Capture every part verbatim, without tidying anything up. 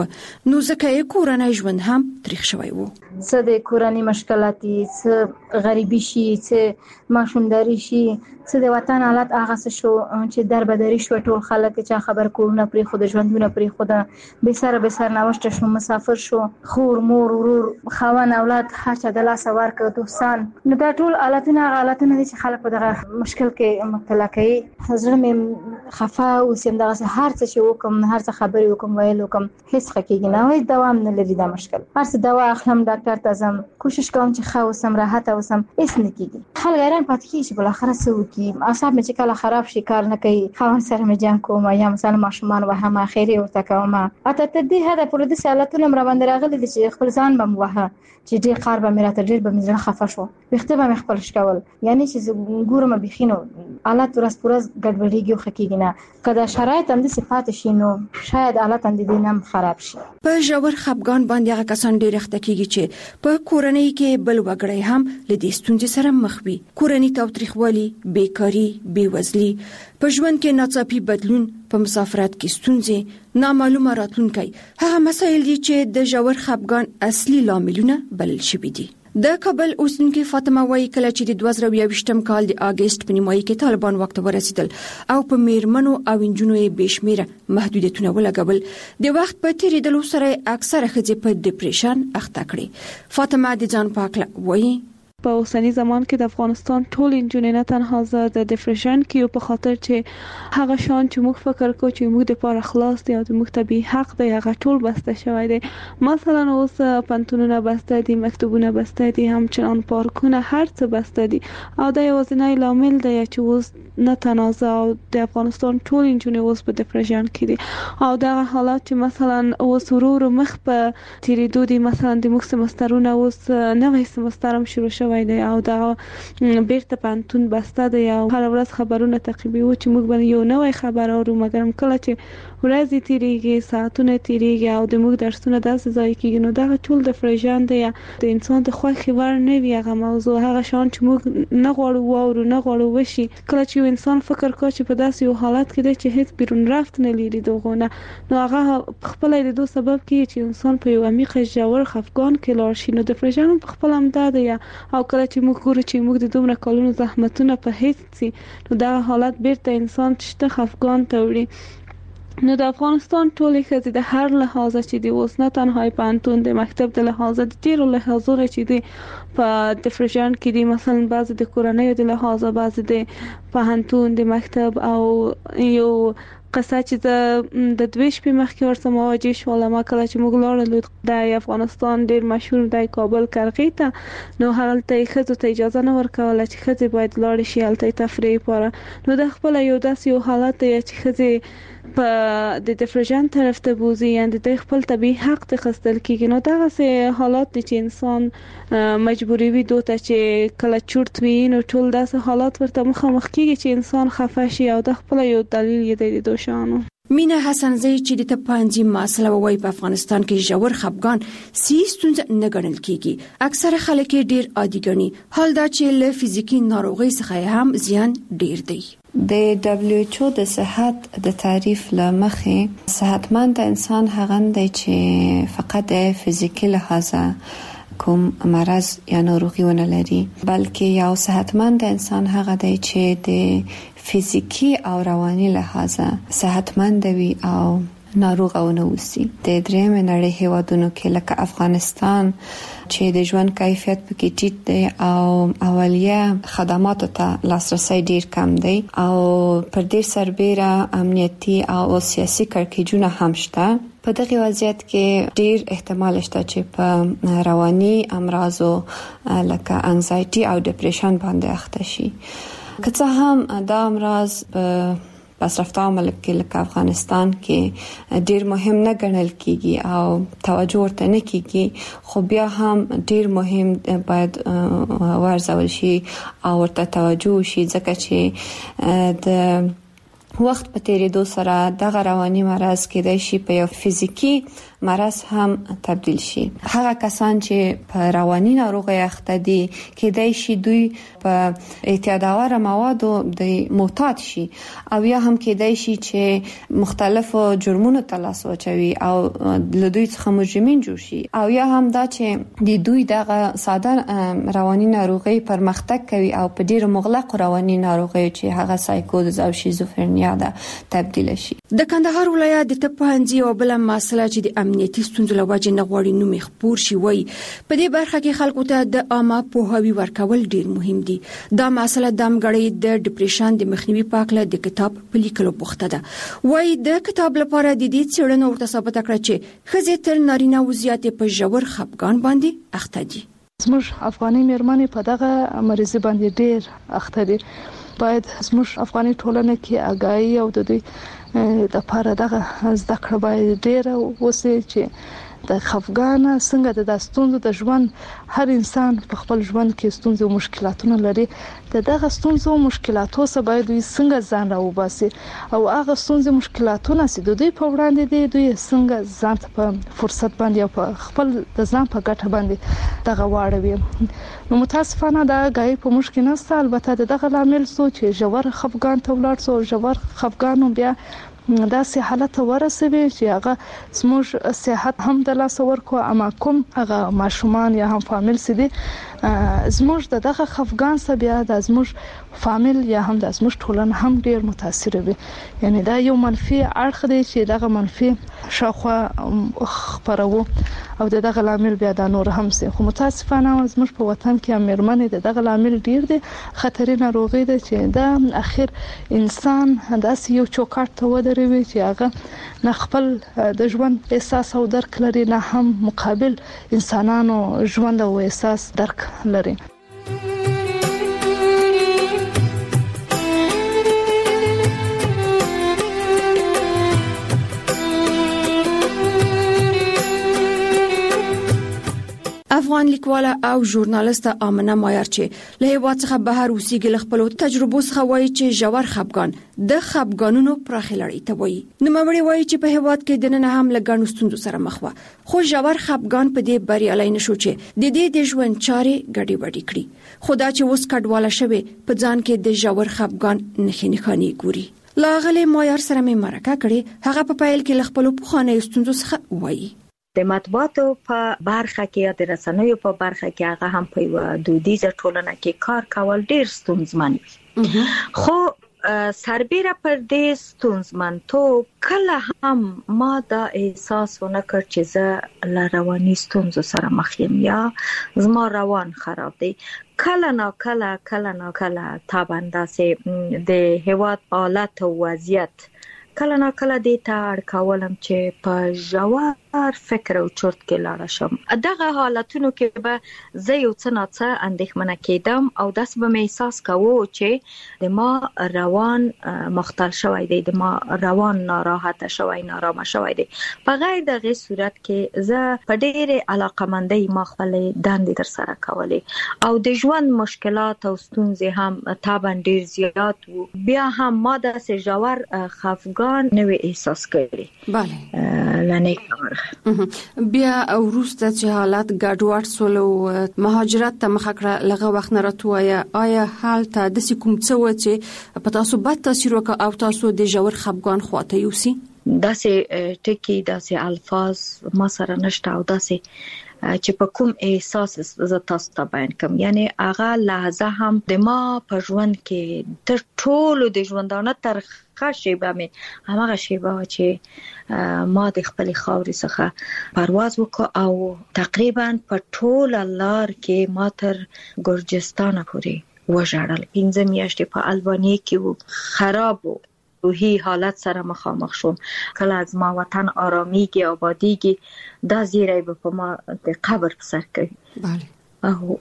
نو ځکه کورنۍ ژوند هم تریخ شوی وو. څه د کورنۍ مشکلاتي، څه غریبي شي، څه ماشومداري شي، څه د وطن حالت هغه څه شو چې دربدري شو. ټول خلک چې خبر کورونه پرې خو د ژوندونه پرې خو د به سره به سر نوشته شو، مسافر شو، خور مور ورور خوان اولاد هرچا د لاس ورکړ دوستان. نو دا ټول حالتونه حالتونه دي چې خلک په دغه مشکل کې مبتلا کوي. زړه مې خفه او سم دغه هر څه چې وکم، هر څه خبرې وکم، ویل وکم، هیڅ حقیقي نه وي، دوام نه لري دا مشکل. هر څه دوا اخلم، ډاکټر ته ځم، کوشش کوم چې ښه اوسم، راحت اوسم، هیڅ نه کیږي. خلک حیران پاتې کیږي چې بل اخر څه وکي. اعصاب مې چې کله خراب شي کار نه کوي، خاوند سره مې جنګ کوم یا مثلا ماشومان وهم اخیری ورته کوم. اته تر دې هدا پر دې سالتونه مر باندې راغلي دي چې خپل ځان بم وها چې ډېر قار به مې راته ډېر به مې ځړه خفه شو، وخته به مې خپل شکول. یعنی چې ګورم بخینو حالت ورځ پرځ ګډوډیږي او خکېږي نه. کله شرایط هم د صفات شي نو شاید حالت هم د دینم خراب شي. په ژور خپګان باندې هغه کسان ډېر اخته کیږي چې په کورنۍ کې بل وګړی هم لدې ستونزې سره مخ وي. کورنۍ تاوتریخوالي، بیکاری، بیوزلي، په ژوند کې ناڅاپي بدلون، په مسافرت کې ستونزې، نامعلومه راتلونکی، هغه مسایل دي چې د ژور خپګان اصلي لاملونه بلل شوي دي. د کابل اوسیدونکې فاطمه وايي کله چې د دوه زره یوویشتم کال د اگست په نیمایي کې طالبان وخت ورسېدل او په میرمنو او انجونو یې بشمیره محدودیتونه ولګول، د وخت په تیریدلو سره اکثره ښځې په ډیپریشن اخته کړي. فاطمه د ځان په اړه وايي په اوسنی زمان کې د افغانستان ټول انجونې نه تنها زه د ډیپریشن کې په خاطر چې هغه شان چې موږ فکر کوو چې موږ د پاره خلاص دي او د موږ طبي حق دی هغه ټول بسته شوی دی. مثلا اوس پنتونونه بسته دي، مکتوبونه بسته دي، همچنان پارکونه، هر څه بسته دي او دا یوازینی لامل دی چې اوس نه تنازع او د افغانستان ټول انجونې اوس په ډیپریشن کې دي او دا حالات چې مثلا اوس ورور مخ په تیریدو دي. مثلا د موږ سمسترونه اوس نوې سمستر هم شروع شوی دی او دا بیرته پانتون بسته دی او هر ورځ خبرونه تعقیبوي چې موږ باندې یو نوې خبر اورو، مګر کله چې ورځې تیریږي، ساعتونه تیریږي او د موږ درسونه داسې ځای کېږي نو دا ټول ډیپریشن دی. د انسان د خوښې ور نه وي هغه موضوع، هغه شان چې موږ نه غواړو واورو، نه غواړو وشي. کله چې یو انسان فکر کوي چې په داسې یو حالت کې دی چې هیڅ بیرون رفت نه لري دغونه، نو هغه خپل د دوه سبب کې چې انسان په یو عمیق ژور خفګان کې لاړ شي. نو ډیپریشن په خپل هم دا دی او کله چې موږ ګورو چې موږ د دومره کلونو زحمتونه په هیڅ سي نو دا حالت بیرته انسان چې خفګان ته وړي. نو د افغانستان ټولې ښځې د هر لحاظه چې دی اوس نه تنها پانتون د مکتب د لحاظه د ډیرو لحاظونو چې دی په ډیپریشن کې دي، مثلا بعضې د کورنۍ د لحاظه، بعضې د پوهنتون د مکتب او یو قصه چې د د دوه شپې مخکې ورسره مواجه شوم. ما کله چې موږ لاړو د افغانستان ډیر مشهور د کابل کرغې ته، نو هلته ښځو ته اجازه نه ورکوله چې ښځې باید لاړې شي هلته تفریح لپاره. نو د خپل یو داسې یو حالت دی چې ښځې په د ډیپریشن طرف ته بوزي، یعنی د خپل طبي حق ته خستل کیږي. نو دا سه حالات دي چې انسان مجبوری وي دوته چې کله چورت وي نو ټول داسې حالات ورته مخامخ کیږي چې انسان خفه شي او د خپل یو دلیل یې د دوشانو. مینا حسنزی چې د تپانځي مسله وای په افغانستان کې ژور خپګان سیستونز نه ګڼل کیږي، اکثره خلک ډیر عادي ګڼي، حال دا چې له فزیکی ناروغي څخه هم زیان ډیر دی. د دبلیو ایچ او د صحت د تعریف لمخې صحتمند انسان هغه دی چې فقط د فزیکی لحاظه کوم مرض یا ناروغي ونه لري، بلکې یو صحتمند انسان هغه دی چې د فزیکی او رواني لحاظه صحتمند وي او ناروغ او نه وسی. د درېم نړۍ هیوادونو کې لکه افغانستان چې د ژوند کیفیت پکې ټیټ دی او اولیه خدماتو ته لاسرسي ډیر کم دی او پر دې سربېره امنیتي او سیاسي کړکېچونه هم شته. په دغه وضعیت کې ډیر احتمال شته چې په رواني امراضو لکه انزایټي او ډیپریشن باندې اخته شي. که څه هم دا امراض په پسرفته ملک کې لکه افغانستان کې ډیر مهم نه ګڼل کیږي او توجه ورته نه کیږي، خو بیا هم ډیر مهم باید ورزول شي او ورته توجه شي، ځکه چې د وخت په تیریدو سره دغه رواني مرض کېدای شي په یو فزیکی مرض هم تبدیل شي. هغه کسان چې په رواني ناروغي اخته دي کېدای شي دوی په اعتیادآور موادو د معتاد شي او یا هم کېدای شي چې مختلفو جرمونو ته لاس واچوي او له دوی څخه مجرمین جوړ شي او یا هم دا چې د دوی دغه ساده رواني ناروغي پرمختګ کوي او په ډیره مغلق رواني ناروغي چې هغه سایکوز او شیزوفرنیا ده تبدیل شي. د کندهار ولایت د طبپوهنځي او بل مسله چې د امنیتي ستونزو له وجې نه غواړي نوم خپور شي وای په دې برخه کې خلکو ته د عامه پوهاوی ورکول ډیر مهم دي. دا مسله د امګړې د ډیپریشن د مخنیوي په اړه د کتاب په لیکلو بوخته ده. وای د کتاب لپاره د دې څېړنو ورته ثابت کړ چې ښځې تر نارینه وضعیت په ژور خپګان باندې اخته دي. زموږ افغاني مېرمنې په دغه مریضي باندې ډیر اخته دي. باید زموږ افغاني ټولنه کې آگاهی او د دوی د لپاره دغه زده کړه باید ډیر وسي چې د خفګان څنګه د داستونو د ژوند هر انسان په خپل ژوند کې ستونزې او مشکلاتونه لري. د دغه ستونزو او مشکلاتو سره باید دوی څنګه ځان راوباسي او هغه ستونزې مشکلاتونه چې د دوی په وړاندې دي دوی څنګه ځان ته په فرصت باندې او په خپل د ځان په ګټه باندې دغه واړوي. نو متاسفانه دا غي په مشکل نه البته دغه لامل سو چې ژور خفګان ته ولاړ سو ژور خفګان بیا دا سه حالت ورسوي چې هغه زموږ صحت هم د لاس ورکو اما کوم هغه ماشومان یا هم فامیل سدي زموږ دغه خفګان سره بیا د زموږ فامیل یا هم د زموږ ټولنه هم ډیر متاثر وي. یعنی دا یو منفي اړخ دی چې دغه منفي شاخوا خبرو او دغه لامل بیا د نور هم سي. خو متاسفانه زموږ په وطن کې امرمنې دغه لامل ډیر دي خطرې ناروغي ده چې دا اخر انسان داسې یو چوکاټ ته ودروي چې هغه نه خپل د ژوند احساس او درک لري نه هم مقابل انسانانو ژوند او احساس درک لري. افغان لیکواله او ژورنالیست آمنه مایر چې له هیواد څخه بهر اوسېږي خپل تجربو څخه وایي چې ژور خپګان د خپګانونو پراخه لړۍ ته وایي. نو مړی وایي چې په هیواد کې د نن هم لګڼو ستونزو سره مخ وه خو ژور خپګان په دې بریالي نشو چې د دې د ژوند چارې ګډې وډې کړي. خدا چې اوس کډواله شوی په ځان کې د ژور خپګان نښې نښانې ګوري. لاغله مایر سره مې مرکه کړې هغه په پایل کې خپل پخوانۍ ستونزو څخه وایي. د مطبوعاتو په برخه کې یا د رسنیو په برخه کې هغه هم په یو دودیزه ټولنه کې کار کول ډیر ستونزمن وي. خو سربېره پر دې ستونزمنتوب کله هم ما دا احساس ونه کړ چې زه له رواني ستونزو سره مخ یم یا زما روان خراب دی. کله نا کله کله نا کله تابنده سي د هیواد حالت او وضعیت کله نا کله دې ته اړ کولم چې په ژور فکر او چرت کې لاړ شم. دغه حالتونو کې به زه یو څه نه څه اندېښمنه کېدم او داسې به مې احساس کوو چې د ما روان مختل شوی دی د ما روان ناراحته شوی نارامه شوی دی. په غیر دغه صورت کې زه په ډېرې علاقمندۍ ما خپل دندې تر سره کولې او د ژوند مشکلات او ستونزې هم طبعا ډېر زیات وو. بیا هم ما داسې ژور خفګان نه وی احساس کړی. بله لنه کار بیا وروسته چې حالت ګډوډ سول او مهاجرت ته مخه کړه لغه وخت نه راتوایا آیا حالت د کوم څه و چې په تاسو بد تاثیر وکړ او تاسو د ژور خپګان خواته یوسي؟ داسې ټکی داسې الفاظ ما سره نشته او داسې چې په کوم احساس ز تاسو ته بیان کوم. یعنی هغه لحظه هم د ما په ژوند کې تر ټولو د ژوندانه تر خاصه مې هغه شیبه چې ما د خپل خاورې څخه پرواز وکړ او تقریبا په ټول لار کې ما تر ګرجستان پورې وژړل. پنځه میاشتې په البانیا کې خراب و روحي حالت سره مخامخ شوم. کله از ما وطن آرامیږي آبادیږي دا زیری به په ما د قبر په سر کوي. بله او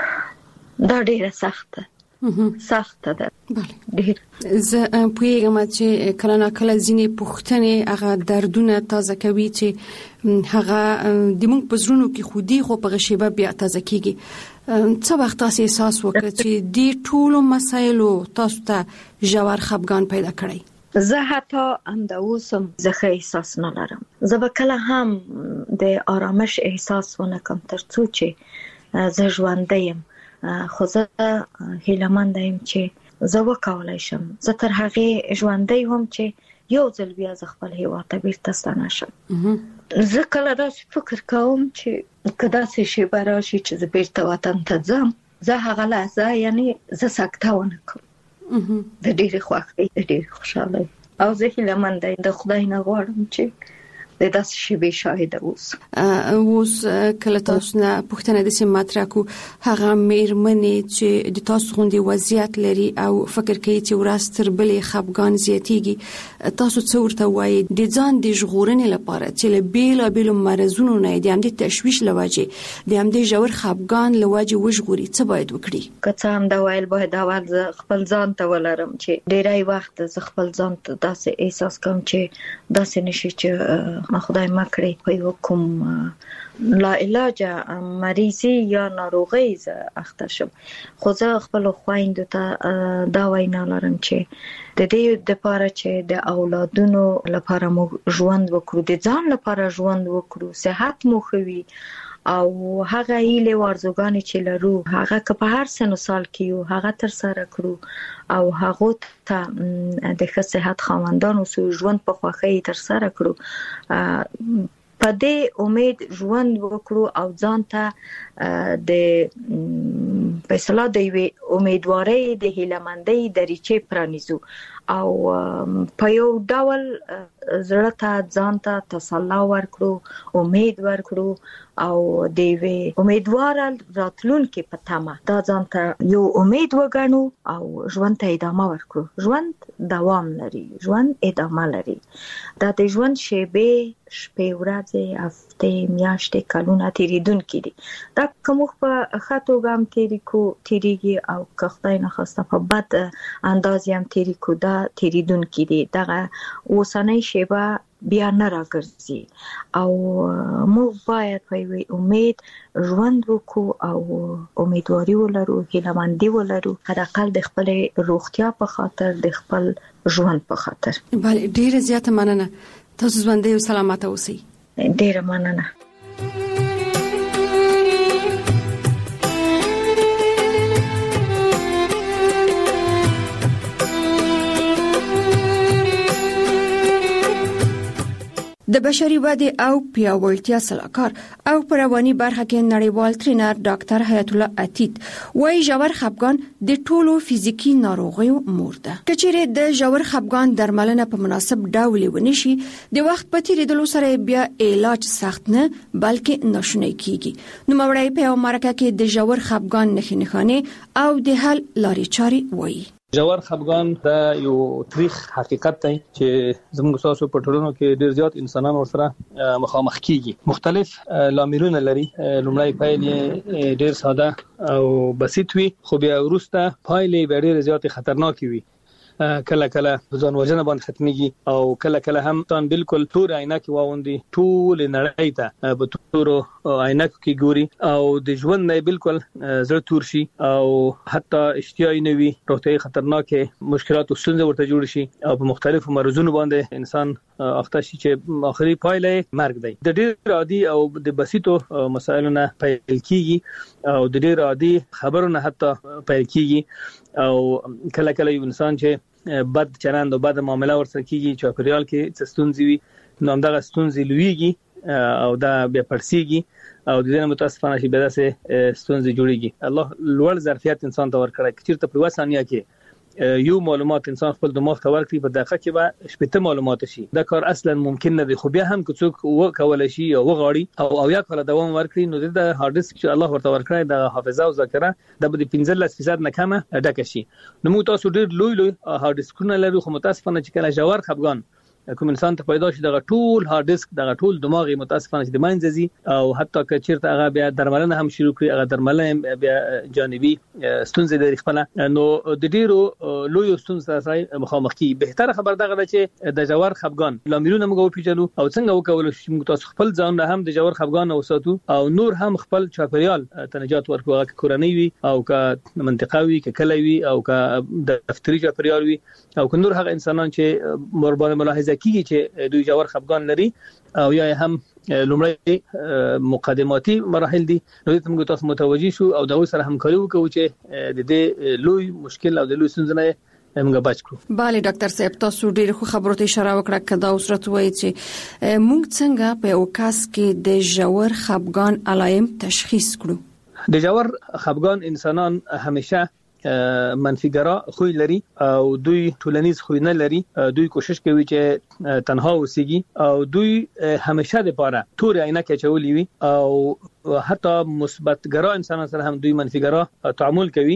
دا ډیره سخته سخته ده. بله زه پوهیږم چې کله نه کله ځینې پوښتنې هغه دردونه تازه کوي چې هغه د موږ په زړونو کې خودي خو په غشيبه بیا تازه کیږي. څه وخت تاسو احساس وکړ چې د ټولو مسایلو تاسو ته ژور خپګان پیدا کړی؟ زه حتی هم د اوسم زخه احساس نه لرم. زه به کله هم د آرامش احساس ونه کوم ترڅو چې زه ژوندی یم، خو زه هیله‌مند یم چې زه وکولای شم زه تر هغه ژوندی هم چې یو ځل بیا ز خپل هیواد ته بیرته ستنه شم. زه کله داسې فکر کوم چې کدا څه شی براشي چې زه بیرته وطن ته ځم، زه هغه لحظه یعنی زه سکته ونه کوم. د ډېر خوښۍ د ډېر خوشحالۍ او زه هیله‌مند یم د خدای نه غواړم چې د داسې شی به شاهد اوس. اوس کله تاسو نه پوښتنه د سیم مطرح کو هغه میرمنې چې د تاسو غوندي وضعیت لري او فکر کوي چې ورځ تر بلې خپګان زیاتیږي، تاسو څه ورته وایي د ځان د ژغورنې لپاره چې له بیلا بیلو مرزونو نه د هم د تشویش لوجه د هم د ژور خپګان لوجه وژغوري، څه باید وکړي؟ که څه هم دا ویل باید اول خپل ځان ته ولرم چې ډیری وخت زه خپل ځان ته داسې احساس کوم چې داسې نشي چې ما خدای ما کړی په یو کوم لا علاج مریضي یا ناروغي ز اخته شم، خو زه خپل خويندو ته دا وینا لرم چې د دې د لپاره چې د اولادونو لپاره مو ژوند وکړو، د ځان لپاره ژوند وکړو، صحت مو خوي او هغه هیله ورزګانی چې لرو هغه که په هر سن سال کې یو هغه تر سره کړو او هغه ته د ښه صحت خواندانو سو ژوند په خوخه تر سره کړو، په دې امید ژوند وکړو او ځان ته د فیصله دی امیدواري د هیلمندۍ دریچې پرانیزو او په یو ډول زړه ته ځان ته تسلا ورکړو، امید ورکړو او د وی امیدوار راتلونکي په تمه دا ځان ته یو امید وګڼو او ژوند ته ادامه ورکړو. ژوند دوام لري، ژوند ادامه لري. دا د ژوند شیبې شپې ورځې هفته میاشتې کلونه تیریدونکي دي. دا کوم په خاطو ګام تیری کو تیریږي او که خدای نه خواسته په بد انداز هم تیری کو دا تیریدونکي دي. دغه اوسنۍ شیبه بیا نه راګرځي او موږ باید په امید ژوند وکړو او امیدواري ولرو، هیله‌مندي ولرو، حداقل د خپل روغتیا په خاطر، د خپل ژوند په خاطر. بله ډیره زیاته مننه، تاسو ژوندۍ او سلامته اوسئ. ډیره مننه. د بشري ودې او پیاوړتیا سلاکار او په رواني برخه کې نړیوال ټرینر ډاکټر حیات الله عتیق وايي ژور خپګان د ټولو فزیکی ناروغیو مور ده. کچېره د ژور خپګان درملنه په مناسب ډول ونشي د وخت په تیریدلو سره بیا علاج سخت نه بلکې ناشونی کیږي. نو مورای په امریکا کې د ژور خپګان نښې نښانې او د حل لارې چارې وایي. ژور خپګان دا یو تاریخ حقیقت دی چې زموږ تاسو په ټولنو کې ډیر زیات انسانان ورسره مخامخ کیږي. مختلف لاملونه لري. لومړی پایلې ډیر ساده او بسيط وي، خو بیا وروسته پایلې ډیر زیات خطرناک وي. کله کله ځان وژنه باندې ختميږي او کله کله هم تان بالکل تور عینکې واوندي، ټول نړۍ ته په تور عینکو کې ګوري او د ژوند نه بالکل زړه تور شي او حتی اشتیاي نه وي، روغتيایي خطرناکه مشکلات او ستونزې ورته جوړ شي او په مختلفو مرزونو باندې انسان اخته شي چې اخري پایله مرګ دی. د ډېر عادي او د بسيطو مسایلو نه پیل کیږي او د ډېر عادي خبرونه حتی پیل کیږي او کله کله یو انسان چې بد چلند او بد معامله ورسره کیږي چې پریال کې څه ستونزې وي نو همدغه ستونزې لویږي او دا بیا پرسیږي او د دې متاسفانه شي بیا څه ستونزې جوړيږي. الله لوړ ظرفیت انسان ته ورکړي چې په وسانیا کې یو معلومات انسان خپل دماغ ته ورکړي په دقیقه کې به شپږ معلومات شي. دا کار اصلا ممکن نه دی، خو بیا هم که څوک وکول شي او وغاړي او او یا کله دوام ورکړي نو د هارد ډیسک چې الله ورته ورکړي د حافظه او ذاکره د پنځلس فیصد نه کمه ډکه شي. نو موږ تاسو ډېر لوی لوی هارد ډیسکونه لرو، خو متاسفانه چې کله ژور خپګان کوم انسان ته پیدا شي دغه ټول هارد ډیسک دغه ټول دماغي متاسفانه چې د منځزي او حتی که چیرته هغه بیا درملنه هم شروع کړي هغه درملنه بیا جانبي ستونزې لري خپل نو د ډیرو لوی ستونزې سره مخامخ کی بهتره خبر دغه چې د جوار خفګان لاملونه موږ پیژنو او څنګه وکول شي موږ تاسو خپل ځان هم د جوار خفګان وساتو او نور هم خپل چاپیریال تنجات ورکو هغه کورنۍ وي او که منطقوي کې کلوي او که د دفتري چاپیریال وي او که نور هغه انسانان چې مربانه ملاحظه کیږي چې دوی جوار خفګان لري او یا هم لومړی مقدماتي مراحل دي نو ته موږ تاسو متوجي شو او د سره همکاري وکړو چې د دې لوی مشکل او د لوی ستونزې موږ بچ کړو. bale ډاکټر صاحب تاسو ډیر خو خبرو ته اشاره وکړه کدا اوسرت وایي چې موږ څنګه په اوکاس کې د جوړ خفګان علائم تشخیص کړو. د جوړ خفګان انسانان همیشه منفیګرا خوې لري او دوی ټولنیز خوې نه لري دوی کوشش کوي چې تنها اوسېږي او دوی همیشه د پاره تور عینکه چولې وي او حتی مثبت ګرا انسانان سره هم دوی منفیګرا تعامل کوي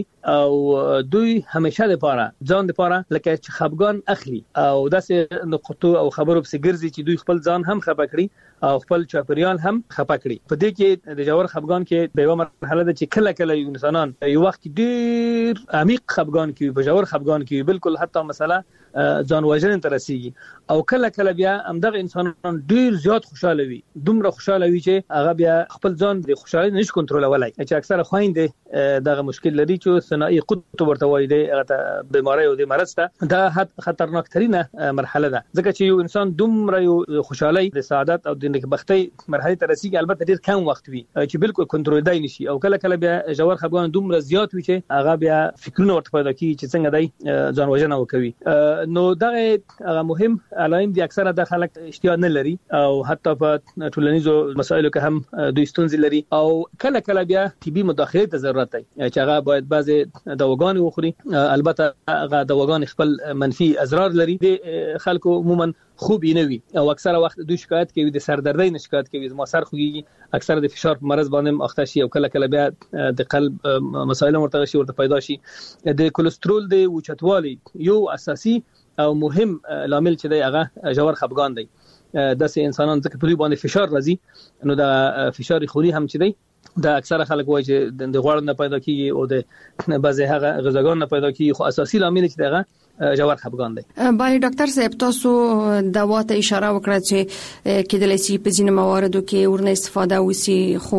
او دوی همیشه د پاره ځان د پاره لکه چې خفګان اخلي او داسې نقطو او خبرو په ګرځي چې دوی خپل ځان هم خپه کړي او خپل چاپیریال هم خپه کړي. په دې کې د جوړ خفګان کې به یو مرحله ده چې کله کله انسانان یو وخت ډیر عمیق خفګان کې په جوړ خفګان کې بالکل حتی مثلا ځان وژنې ته رسیږي او کله کله بیا همدغه انسانان ډیر زیات خوشاله وي دومره خوشاله وي چې هغه بیا خپل ځان د خوشالۍ نشي کنټرولولای چې اکثره خويندې دغه مشکل لري چې ثنائي قطب ورته وایي د بیماری او د مرض ته دا خطرناک ترينه مرحله ده ځکه چې یو انسان دومره یو خوشالۍ د سعادت او د نکبختۍ مرحله ته رسیږي البته ډیر کم وخت وي چې بالکل کنټرول دی نشي او کله کله بیا جوړ خفګان دومره زیات وي چې هغه بیا فکرونه ورته پیدا کوي چې څنګه دی ځان وژنه وکوي نو دغه مهم علائم دي اکثره د خلک اشتیا نه لري او حتی په ټولنیزو مسایلو کې هم دوی ستونزې لري او کله کله بیا طبي مداخله ته ضرورت دی چې هغه باید بعضي دواګان وخوري البته هغه دواګان خپل منفي اضرار لري د خلکو عموما خوب نه وي او اکثره وخت دوی شکایت کوي د سردردۍ نه شکایت کوي زما سر خوږي اکثره د فشار په مرز باندې اخته شي او کله کله بیا د قلب مسایل مرتبط شي ورته پیدا شي د کولیسټرول د اوچتوالي یو اساسي او مهم لامل چې دی هغه جوړ خفګان دی د سه انسانان ځکه په دوی باندې فشار راځي نو د فشار خوري هم چې دی دا اکثره خلک وایي چې د غوړ نه پیدا کیږي او د بعضی هغه غذاګان نه پیدا کیږي خو اساسي لامل چې دغه جوړ خفګان دی. بای ډاکټر صاحب تاسو دوا ته اشاره وکړه چې کېدلای شي په ځینو مواردو کې ورنه استفاده وسی خو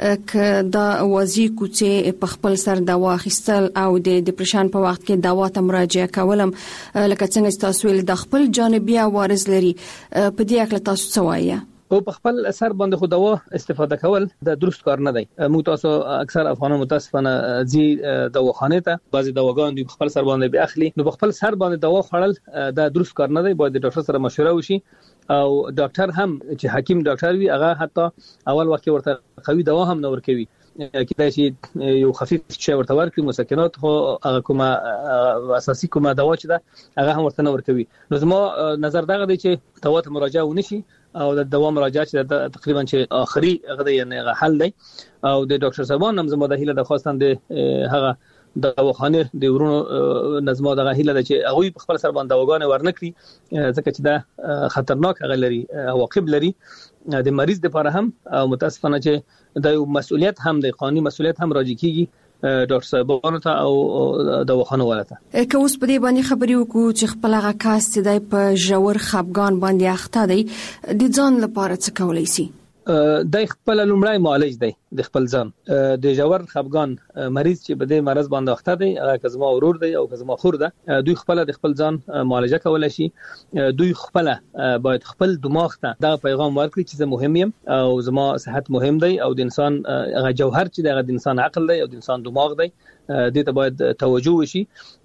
ک دا وازی کوڅه په خپل سر دوا اخیستل او د ډیپریشن په وخت کې دوا ته مراجعه کولم لکه څنګه تاسو ول د خپل جانبي عوارض لري په دې اړه تاسو څه وایي؟ او په خپل اثر باندې خو دوا استفاده کول د درست کار نه دی. موږ تاسو اکثر افغانان متاسفانه ځي دواخانه ته بعضي دواګان د خپل سر باندې به اخلي نو په خپل سر باندې دوا خوړل د درست کار نه دی باید د ډاکټر سره مشوره وشي او ډاکټر هم چې حکیم ډاکټر وي هغه حتی اول وخت ورته قوي دوا هم نه ورکوي کله چې یو خفيف شی ورته ورکړي مسکنات خو هغه کومه اساسي کومه دوا چې ده هغه هم ورته نه ورکوي نو زما نظر دغه دی چې دوا ته مراجعه ونشي او د دوا مراجعه چې تقریبا چې اخري هغه یعنی حل دی او د ډاکټر صاحبان هم زما د هیله د خواستان د هغه د دواخانه د ورونو نظم دغه هیله ده چې هغه په خپل سر باندې دواګانې ورنکړي ځکه چې دا خطرناک هغه لري عواقب لري د مریض لپاره هم او متاسفانه چې د مسؤلیت هم د قانوني مسؤلیت هم راځي کیږي ډاکټر صاحبانو ته او دواخانه ولته که اوس په دې باندې خبرې وکړو چې خپل هغه کاس چې د په جوړ خفګان باندې اخته دی د ځان لپاره څه کولای شي؟ د خپل لومړی معالج دی د خپل ځان د جوړ خفګان مریض چې په دې مرز باندې اخته دی هغه کزما ورور دی او کزما خور ده دوی خپل د خپل ځان معالجه کولای شي دوی خپل باید خپل دماغ ته دا پیغام ورکړي چې زه مهم یم او زما صحت مهم دی او د انسان هغه جوهر چې د انسان عقل دی او د انسان دماغ دی دې ته باید توجه وشي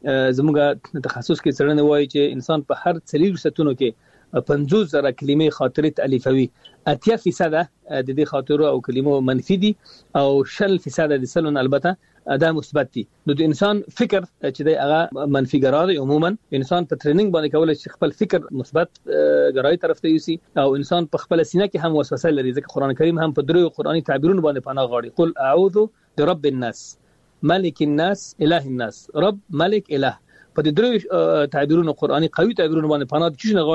زموږ تخصص کې څرنه وایي چې انسان په هر څلور ستونو کې پنځوس زره کلمې خاطره تالیفوي اتیا فیصد د دې خاطرو او کلمو منفي دي او شل فیصد د سلون البته دا مثبت دي نو د انسان فکر چې د هغه منفي ګرای عموما انسان په ټریننګ باندې کولای شي خپل فکر مثبت ګرای طرف ته یوسي او انسان په خپل سینه کې هم وسوسه لري ځکه قران کریم هم په درو قرآني تعبیرونو باندې پناه غواړي قل اعوذ برب الناس ملک الناس اله الناس رب ملک اله په دې درو تعبیرونو قرآني قوي تعبیرونو باندې پناه د چی نه غواړي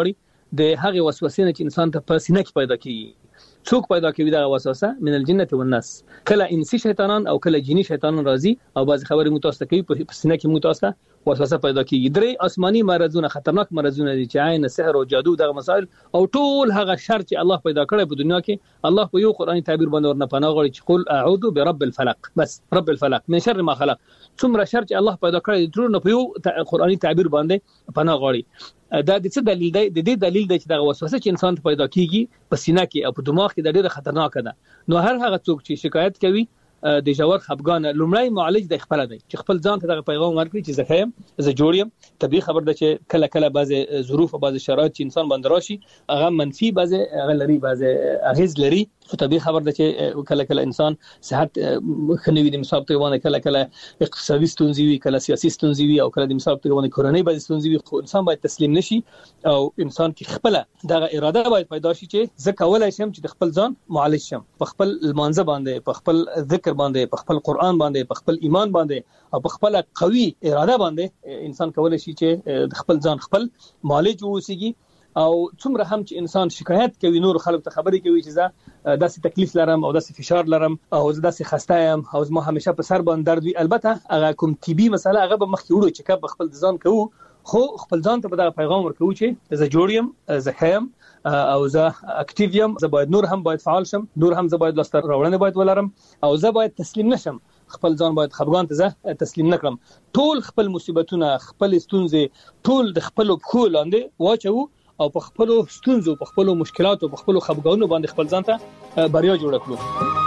د هغه وسوسې نه چې انسان ته په سینه کې پیدا کیږي. څوک پیدا کوي دا وسوسه؟ من الجنه والناس. کله انسی شیطانان او کله جنی شیطانان راځي او بعض خبرې متوسطه کوي په سینه کې متوسطه وسوسه پیدا کیږي. درې آسماني مرزونه، خطرناک مرزونه دي چې عین، سحر او جادو دغه مسائل او ټول هغه شر چې الله پیدا کړی په دنیا کې، الله په یو قرآني تعبیر باندې ورنه پناه غواړي چې قل اعوذ برب الفلق، بس رب الفلق من شر ما خلق. څومره شر چې الله پیدا کړی ټول نه په یو قرآني تعبیر باندې پناه غواړي. دا د څه دلیل دی؟ د دې دلیل دی چې دا وسوسه چې انسان ته پیدا کیږي په سینه کې او په دماغ کې د ډېره خطرناک ده. نو هر هغه څوک چې شکایت کوي د جوړ خپګان، لومړی معالج د خپل دی چې خپل ځان ته د پیغام ورکړي چې زه خیم، زه جوړ یم. طبيعي خبر ده چې کله کله بعضی ظروف او بعضی شرایط چې انسان باندې راشي هغه منفي، بعضی هغه لري، بعضی اغیز لري. خو طبيعي خبر ده چې کله کله انسان صحت خنوي د مصاب ته ونه، کله کله اقتصادي ستونزې وي، کله سیاسي ستونزې وي او کله د مصاب ته ونه کورنۍ بعضی ستونزې وي. خو انسان باید تسلیم نشي او انسان کې خپل دغه اراده باید پیدا شي چې زه کولای شم چې د خپل ځان معالج شم، په خپل المانزه باندې، په خپل ذکر باندې، په خپل قرآن باندې، په خپل ایمان باندې او په خپل قوي اراده باندې انسان کولای شي چې د خپل ځان خپل معالج ووسیږي. او څومره هم چې انسان شکایت کوي، نور خلک ته خبرې کوي چې زه داسې تکلیف لرم او داسې فشار لرم او زه داسې خسته یم او زما همیشه په سر باندې درد وي، البته هغه کوم طبي مسله هغه به مخکې وړو چې کب خپل ځان کوو، خو خپل ځان ته به دا پیغام ورکوو چې زه جوړ یم، زه خیم او زه اکټیو یم، زه باید نور هم باید فعال شم، نور هم زه باید لاسته راوړنې باید ولرم او زه باید تسلیم نشم، خپل ځان باید خپګان ته زه تسلیم نکړم. ټول خپل مصیبتونه، خپل ستونزې ټول د خپل پښو لاندې واچو او په خپل ستونزو، په خپل مشکلاتو، په خپل خپګانونو باندې خپل ځان ته بریا جوړ کړو.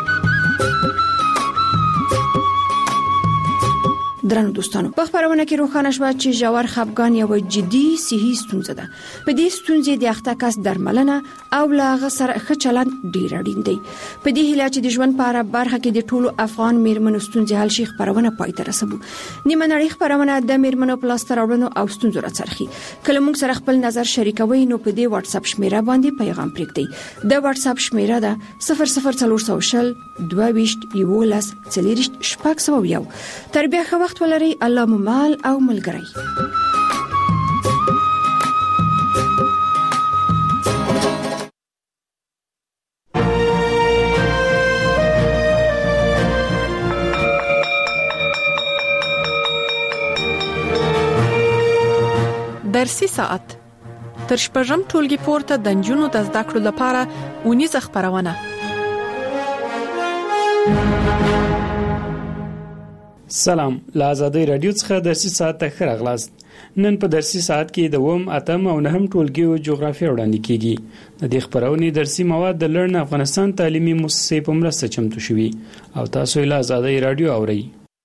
درنو دوستانو، په خبرونه کې روښانه شوه چې ژور خپګان یو جدي صحي ستونزه ده. په دې ستونزې د اخته کس درملنه او لا غسر ښه چلند ډیر اړین دی. په دې هیله چې د ژوند په اړه برخه کې د ټولو افغان میرمنو ستونزې حل شي، خبرونه پای ته رسوو. نیمه نړۍ خبرونه د میرمنو په لاس راوړنو او ستونزو راڅرخي. کله موږ سره خپل نظر شریکوي نو په دې واتس اپ شمیره باندې پیغام پرېږدئ. د واتس اپ شمیره ده صفر صفر څلور سوه شل دوه ویشت یولس څلوېښت شپږ سوه یو. تر بیا ښه وخت ولري. الله مو مال او ملګری. درسي ساعت تر شپږم ټولګي پورته د نجونو د زده کړو لپاره اونیزه خبرونه. سلام، له آزادۍ رادیو څخه درسي ساعت ته ښه راغلاست. نن په درسي ساعت کې د اووم، اتم او نهم ټولګیو جغرافیه وړاندې کیږي. د دې خبرونې درسي مواد د لرن افغانستان تعلیمي مؤسسې په مرسته چمتو شوي او تاسو یې له آزادۍ رادیو اورئ.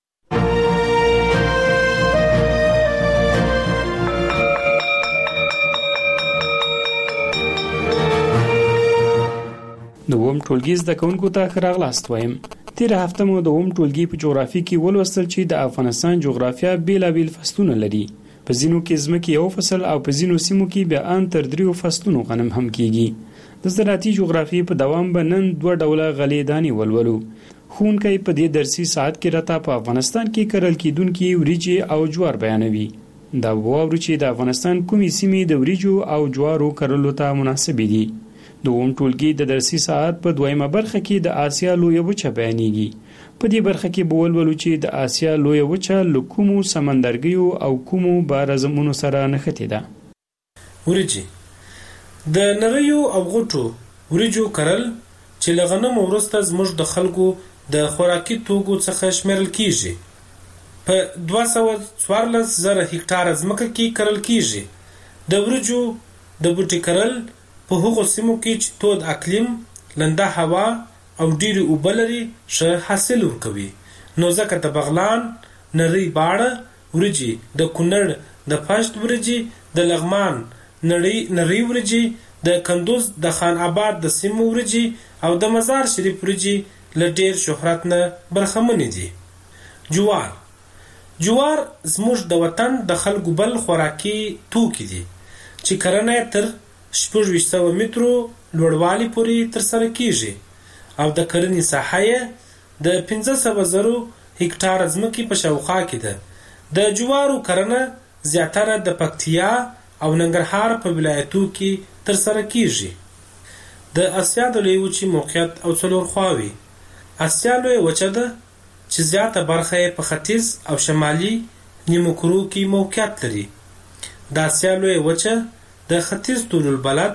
د اووم ټولګي زده کوونکو ته ښه راغلاست وایم. تیر هفته مو د اووم ټولګي په جغرافي کې ولوستل چې د افغانستان جغرافیه بیلابیل فصلونه لري. په ځینو کې ځمکې یو فصل او په ځینو سیمو کې بیا ان تر دریو فصلونو غنم هم کیږي. د زراعتي جغرافي په دوام به نن دوه ډوله غلې دانې ولولو. ښوونکی په دې درسي ساعت کې راته په افغانستان کې کرل کېدونکي وریجې او جوار بیانوي. دا واورو چې د افغانستان کومې سیمې د وریجو او جوارو کرلو ته مناسبې دي. د اووم ټولګي د درسي ساعت په دویمه برخه کې د آسیا لویه وچه بیانېږي. په دې برخه کې به ولولو چې د آسیا لویه وچه له کومو سمندرګیو او کومو بارزمونو سره نښتې ده. وریجې د نریو او غټو وریجو کرل چې له غنمو وروسته زموږ د خلکو د خوراکي توکو څخه شمیرل کیږي. په دوه سوه څوارلس زره هکټاره ځمکه کې کرل کیږي. د وریجو د بوټي کرل په هغو سیمو کې چې تود اقلیم، لنده هوا او ډیرې اوبه لري ښه حاصل ورکوي. نو ځکه د بغلان، نری باړه وریجې، د کونړ د پشت وریجې، د لغمان نری نری وریجې، د کندوز د خان آباد د سیمو وریجې او د مزار شریف وریجې له ډیر شهرت نه برخمنې دي. جوار جوار زموږ د وطن د خلکو بل خوراکي توکي دي چې کرنه تر شپږ ویشت سوه مترو لوړوالي پورې ترسره کیږي او د کرنې ساحه یې د پنځه سوه زرو هکټاره ځمکې په شاوخوا کې ده. د جوارو کرنه زیاتره د پکتیا او ننګرهار په ولایتو کې تر سره کیږي. د اسیا د لوی وچې موقعیت او څلور خواوې. اسیا لوی وچه ده چې زیاته برخه یې په ختیځ او شمالي نیمو کرو کې موقعیت لري. د اسیا لوی وچه د ختیځ طول البلد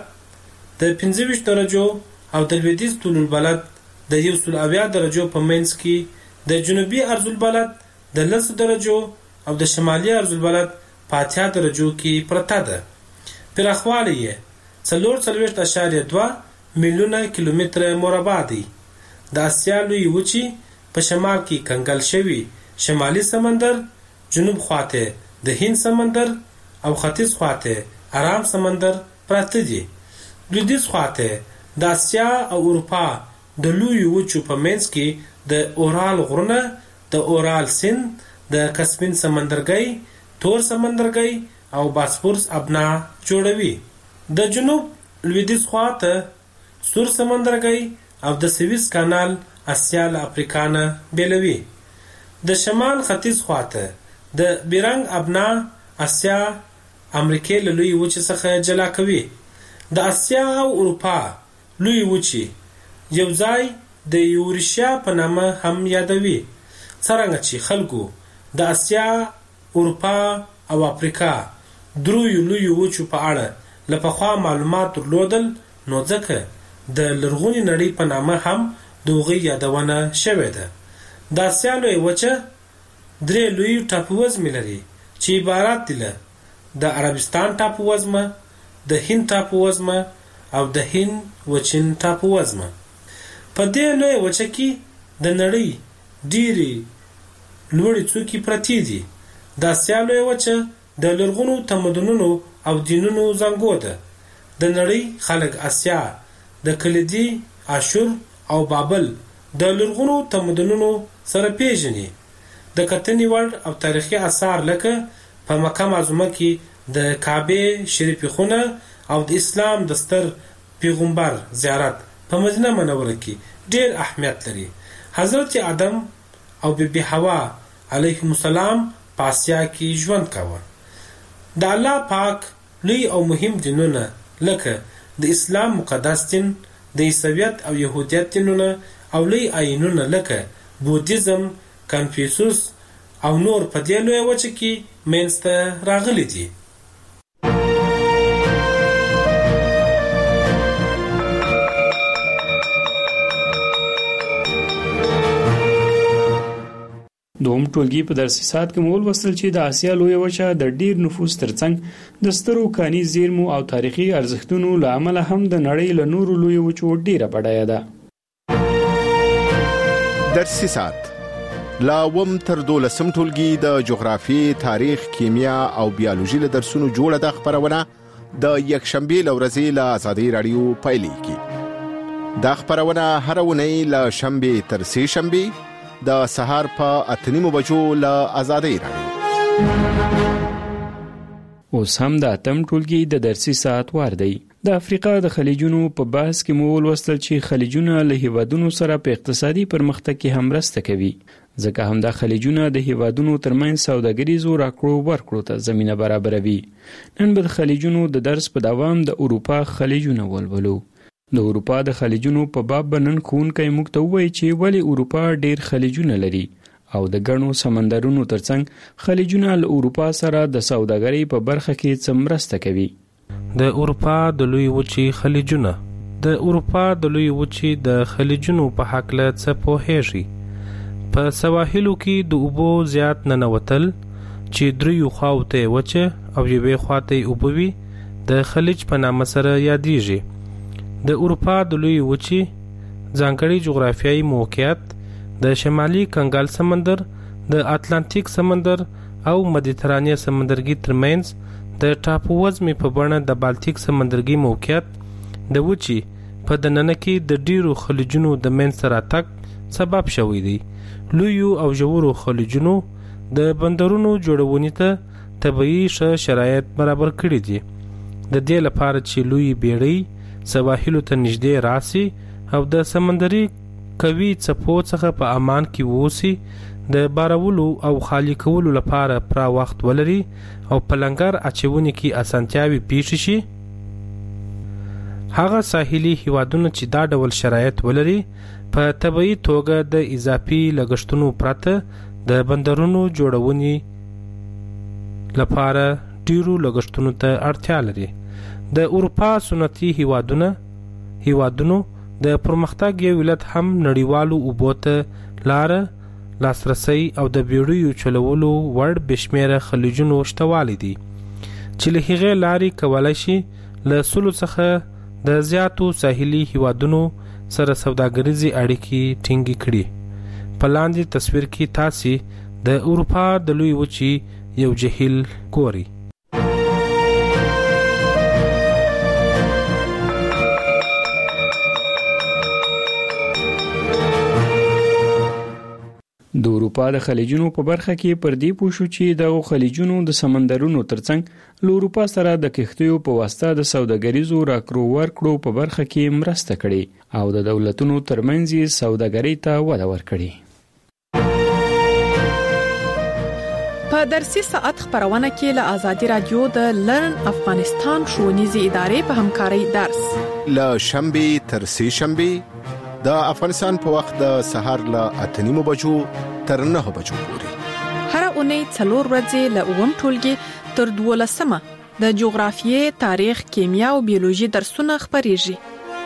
د پنځه ویشت درجو او د لویدیځ طول البلد د یو سل اویا درجو په منځ کې، د جنوبي عرض البلد د لس درجو او د شمالي عرض البلد په اتیا درجو کې پرته ده. پراخوالی یې څلور څلوېښت اعشاریه دوه میلیونه کیلومتره مربع دی. د اسیا لوی وچې په شمال کې کنګل شوي شمالي سمندر، جنوب خواته د هند سمندر او ختیځ خواته آرام سمندر پراته دي. لویدیځ خواته د اسیا او اروپا د لوی وچو په منځ کې د اورال غرونه، د اورال سیند، د کسپین سمندرګي، تور سمندرګي او باسفورس ابنا جوړوي. د جنوب لویدیځ خواته سور سمندرګي او د سویس کانال اسیا له افریقا نه بیلوي. د شمال ختیځ خواته د بیرنګ ابنا اسیا امریکا له لوی وچې څخه جلا کوي. د اسیا او اروپا لوی وچې یو ځای د یورشیا په نامه هم یادوي. څرنګه چې خلکو د اسیا، اروپا او افریقا درویو لوی وچو په اړه له پخوا معلومات درلودل، نو ځکه د لرغونې نړۍ په نامه هم د هغوی یادونه شوې ده. د اسیا لوی وچه درې لوی ټاپووزمې لري چې عبارت دي له د عربستان ټاپووزمه، د هند ټاپووزمه او د هند وچین ټاپووزمه. په دې لوی وچه کې د نړۍ ډېرې لوړې څوکې پرتې دي. د اسیا لوی وچه د لرغونو تمدنونو او دینونو زانګو ده. د نړۍ خلک اسیا د کلیدي، اشور او بابل د لرغونو تمدنونو سره پیژني. د کتنې وړ او تاریخي آثار لکه په مکه معظمه کې د کعبه شریفه خونه او د اسلام د ستر پیغمبر زیارت په مدینه منوره کې ډېر اهمیت لري. حضرت آدم او بیبي حوا علیهم السلام په اسیا کې ژوند کاوه. د الله پاک لوی او مهم دینونه لکه د اسلام مقدس دین، د عیسویت او یهودیت دینونه او لوی آیینونه لکه بودیزم، کنفیوسوس او نور په دې لوی وچه کې منځته راغلي دي. دوم ټولګي په درسي ساعت کې مول وصل چې د اسیا لوی وچه د ډیر نفوس ترڅنګ د سترو کاني زیرمو او تاریخي ارزښتونو له امله هم د نړۍ له نورو لوی وچو ډیره بډایه ده. درسي ساعت لا وم تر دولسم ټولګي د جغرافي، تاریخ، کیمیا او بیولوژي له درسونو جوړه د خبرونه د یکشنبه لورځي له آزادۍ رادیو پایلیږي. دا خبرونه هر ونی له شنبه تر سه شنبه د سهار په اتنیمو بجو له آزادۍ رادیو. اوس هم د اتم ټولګي د درسي ساعت وار دی. د افریقا د خلیجونو په بحث کې مو ولوستل چې خلیجونه له هیوادونو سره په اقتصادي پرمختګ کې هم مرسته کوي، ځکه هم د خلیجونه د هیوادونو ترمنځ سوداګریزو راکړو ورکړو ته زمينه برابروي. نن به د خلیجونو د درس په دوام د اروپا خلیجونه ولولو. د اروپا د خلیجونو په باب بنن ښوونکی موږ ته ووایي چې ولې اروپا ډیر خلیجونه لري او د ګڼو سمندرونو ترڅنګ خلیجونه له اروپا سره د سوداګرۍ په برخه کې څه مرسته کوي. د اروپا د لوی وچې خلیجونه د اروپا د لوی وچې د خلیجونو په هکله څه پوهیږي. په سواحلو کې د اوبو زیات ننوتل چې دریو خواوته وچه او یوې خواته اوبه وي د خلیج په نامه سره یادېږي. د اروپا د لوی وچې ځانګړي جغرافیایي موقعیت د شمالي کنګال سمندر، د اتلانتیک سمندر او مدیترانې سمندرګي ترمنځ د ټاپووزمې په بڼه د بالتیک سمندرګي موقعیت د وچې په دننه کې د ډیرو خلیجونو د منځته راتګ سبب شوی دی. لویو او ژورو خلیجونو د بندرونو جوړونې ته طبیعي ښه شرایط برابر کړي دي. د دې لپاره چې لوی بیړۍ سواحلو ته نږدې راسي او د سمندري قوي څپو څخه په امان کې ووسی، د بارولو او خالی کولو لپاره پوره وخت ولري او په لنګر اچونې کې اسانتیاوي پیښ شي. هغه ساحلي هیوادونه چې دا ډول شرایط ولري په طبيعي توګه د اضافي لګښتونو پرته د بندرونو جوړونې لپاره ډیرو لګښتونو ته اړتیا لري. د اروپا سنتي هیوادونه هیوادونو د پرمختګ یو ولت هم نړیوالو اوبو ته لار لاسرسي او د بیړیو چلولو وړ بشمیره خلیجونو شتوالی دي چې له هغې لارې کولای شي له سلو څخه د زیاتو ساحلي هیوادونو سره سوداګریزي اړیکې ټینګې کړي. په لاندې تصویر کې تاسې د اروپا د لوی وچې یو جهیل ګورئ. د اروپا د خلیجونو په برخه کې پر دې پوښو چې د خلیجونو د سمندرونو ترڅنګ له اروپا سره د کښتیو په واسطه د سوداګریزو راکړو ورکړو په برخه کې مرسته کړې او د دولتونو ترمنځ سوداګرۍ ته وده ورکړې. په درسي ساعت خبرونه کې له آزادي رادیو د لرن افغانستان ښوونیزې ادارې په همکارۍ درس له شنبه تر سه شنبه د افغانستان په وخت د سهار له اته نیمو بجو تر نه بجو پورې هر اونۍ څلور ورځې له اووم ټولګي تر دولسمه د جغرافیې، تاریخ، کیمیا او بیولوژي درسونه خبريږي.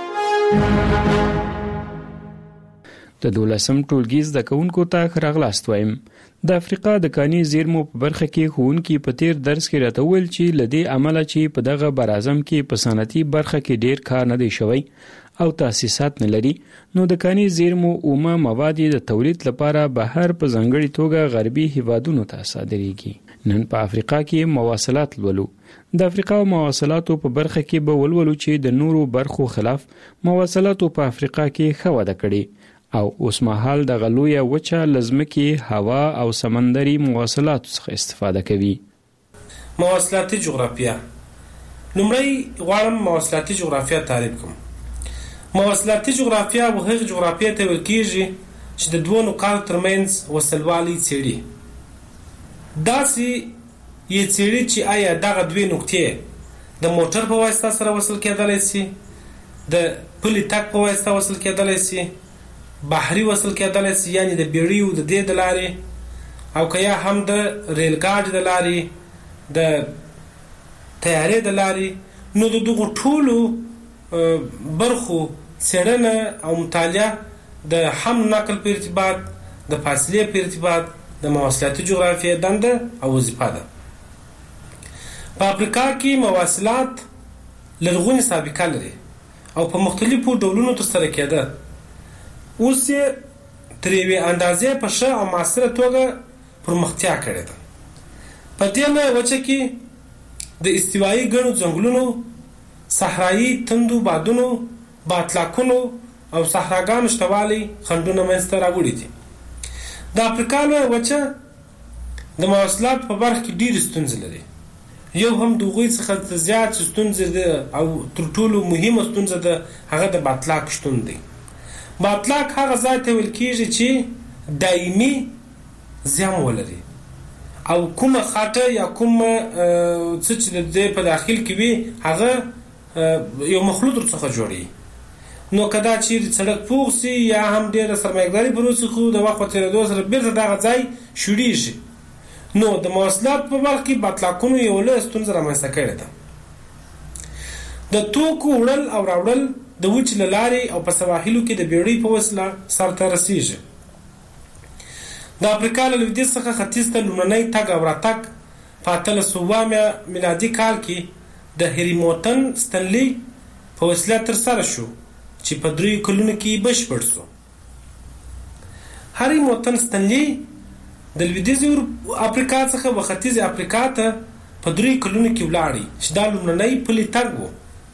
د دولسم ټولګي زده کوونکو ته راغلاست وایم. د افریقا د کاني زیرمو په برخه کې ښوونکي په تیر درس کې راته ویل چې لدې عمله چې په دغه برازم کې په صنعتي برخه کې ډیر کار نه دی شوی او تاسیسات نه لري، نو د کاني زیرمو اومه مواد د تولید لپاره بهر په ځانګړي توګه غربي هیوادونو ته صادریږي. نن په افریقا کې مواصلات لولو. د افریقا مواصلاتو په برخه کې به ولولو چې د نورو برخو خلاف مواصلاتو په افریقا کې ښه وده کړې او اوس مهال د غلویه وچه لزمکي هوا او سمندري مواصلاتو څخه استفاده کوي. مواصلاتي جغرافیه. لومړی غواړم مواصلاتي جغرافیه تعریف کوم. مواصلاتي جغرافیه وهغه جغرافیه ته ویل کېږي چې د دوه نقاطو ترمنځ وصلوالي څېړي. داسې یې څېړي چې آیا دغه دوه نقطې د موټر په واسطه سره وصل کېدلی شي، د پلي تګ په واسطه وصل کېدلی شي، بحري وصل کېدلی شي، یعنی د بیړیو د دې د لارې، او که یا هم د ریل ګاډي د لارې، د طیارې د لارې. نو د دغو ټولو برخو څېړنه او مطالعه د حمل نقل په ارتباط، د فاصلې په ارتباط د مواصلاتي جغرافیې دنده او وظیفه ده. په افریقا کې مواصلات لرغونې سابقه لري او په مختلفو ډولونو ترسره کېده. اوس یې تر یوې اندازې په ښه او معاصره توګه پرمختیا کړې ده. په دې لویه وچه کې د استوایي ګڼو ځنګلونو، صحرایي تندو بادونو، باطلاقونو او صحراګانو شتوالی خنډونه منځته راوړي دي. د افریقا لویه وچه د مواصلاتو په برخه کې ډېرې ستونزې لري. یو هم د هغوی څخه زیات ستونزې ده او تر ټولو مهمه ستونزه ده هغه د باطلاق شتون دی. باطلاق هغه ځای ته ویل کېږي چې دایمي زیان ولري او کومه خاطه یا کومه څه چې د دې په داخل کې وي هغه یو مخلوط ورڅخه جوړي. نو کدا چې سړک پوخ سي یا هم ډېره سرمایه‌داري پروسه خو د وخت په تېرېدو سره بیرته دغه ځای شوړېږي. نو د مواصلات په برخه کې باطلاقونو یو لویه ستونزه رامنځته کړې ده. د توکو وړل او راوړل د وچې له لارې او په سواحلو کې د بیړۍ په وسیله سرته رسیږي. د افریقا له لویدیځ څخه ختیځ ته لومړنی تګ او راتګ په اتلس سوه میلادي کال کې د هریموتن ستنلي په وسیله ترسره شو چې په دریو کلونو کې بشپړ شو. هریموتن ستنلي د لویدیځې افریقا څخه و ختیځې افریقا ته په دریو کلونو کې ولاړی چې دا لومړنی پلي تګ و.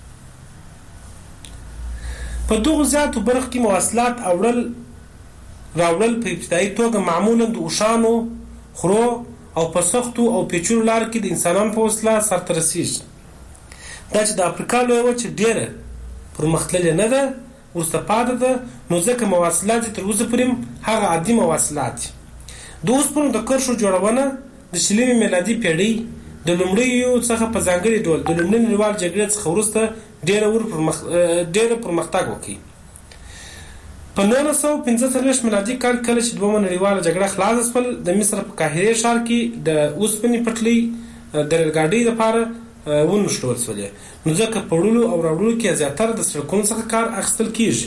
په دغو زیاتو برخو کې مواصلات اوړل راوړل په ابتدایي توګه معمولا د اوښانو، خرو او په سختو او پیچلو لارو کې د انسانانو په وسیله سرته رسیږي. دا چې د افریقا لویه وچه ډېره پرمختللې نه ده، وروسته پاتې ده، نو ځکه مواصلات تر اوسه پورې هغه عادي مواصلات دي. د اوسپنو د کرښو جوړونه د شلمې میلادي پیړۍ د لومړیو څخه په ځانګړي ډول د لومړۍ نړیوال جګړې څخه وروسته ډېره ور پرمخ ډېره پرمختګ وکړي. په نولس سوه پنځه څلوېښت میلادي کال کله چې دویمه نړیواله جګړه خلاصه شول، د مصر په قاهرې ښار کې د اوسپنې پټلۍ د ریل ګاډۍ لپاره ونښلول شولې، نو ځکه په وړلو او راوړلو کې زیاتره د سړکونو څخه کار اخیستل کیږي.